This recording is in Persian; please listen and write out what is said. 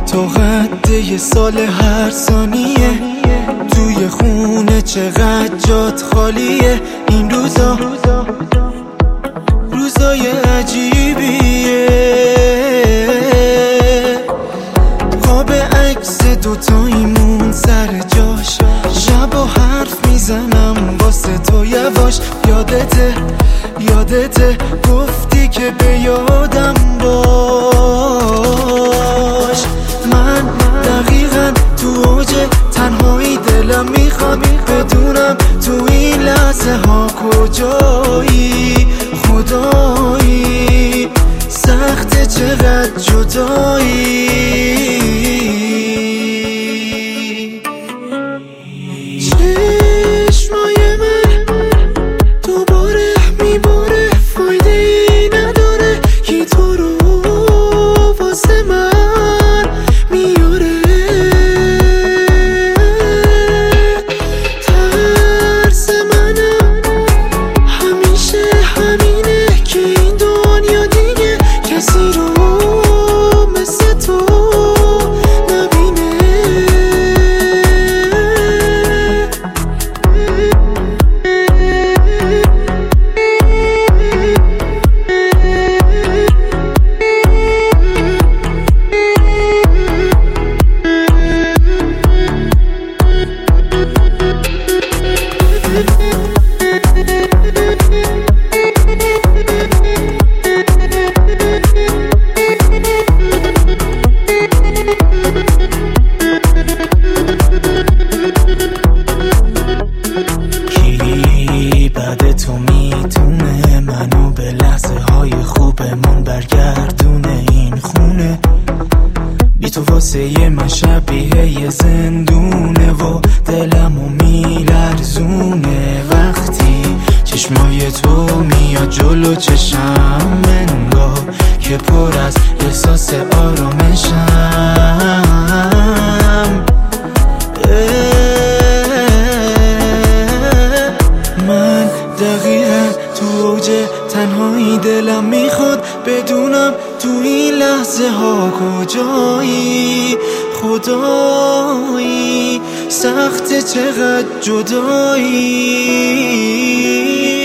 تا قد یه سال هر ثانیه توی خونه چقدر جات خالیه. این روزای عجیبیه. قاب عکس دوتاییمون سر جاش، شبا حرف میزنم واسه تو یواش. یادته گفتی که به یادم باش. من دقیقا تو اوج تنهایی دلم میخواد بدونم تو این لحظه ها کجایی. خدایی سخته چقدر جدایی. چشمای من دوباره میباره، فایده ای نداره کی تو رو واسه من میاره. ترس منم همیشه همینه که این دنیا دیگه کسی رو مثل تو نبینه. کی بعد تو میتونه منو به لحظه های خوبمون برگردونه؟ این خونه بی تو واسه من شبیه یه زندونه و دلمو میلرزونه. وقتی چشمای تو میاد جلو چشم، انگار که پر از احساس آرامشم. من دقیقا تو اوج تنهایی دلم میخواد بدونم تو این لحظه ها کجایی. خدایی سخته چقدر جدایی.